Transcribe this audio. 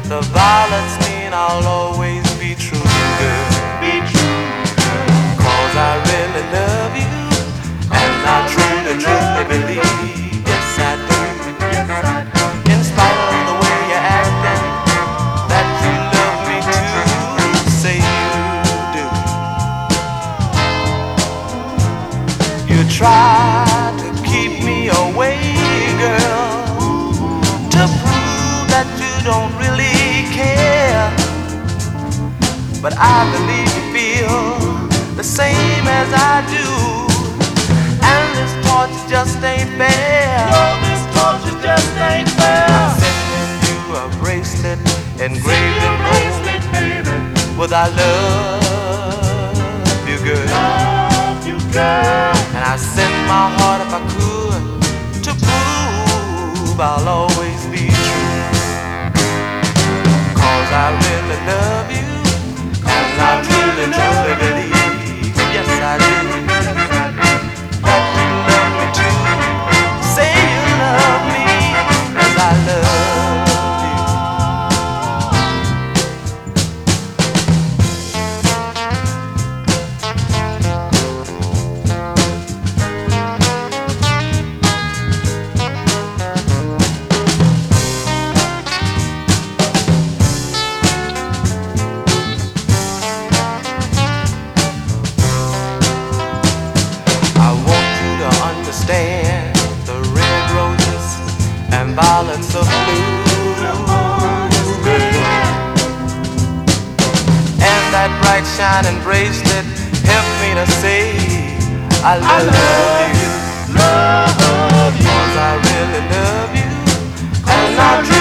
The violets mean I'll always be true, girl. Be true. 'Cause I really love you, and I truly, truly believe, yes I do. Yes, I do. In spite of the way you're acting, that you love me too. Say you do. You try to keep me away, girl, to prove that you don't really care. But I believe you feel the same as I do, and this torture just ain't fair. No, this torture just ain't fair. I'm sending you a bracelet engraved in Bracelet, baby. gold with I love you, girl. Love you, girl. And I send my heart if I could to prove I'll always be true. 'Cause I really love you, and I truly, truly believe, yes I do, that you love me too. Say you love me as I love you. I want you to understand the red roses and violets of blue, and that bright shining bracelet help me to say I love you. Love you. 'Cause I really love you, and I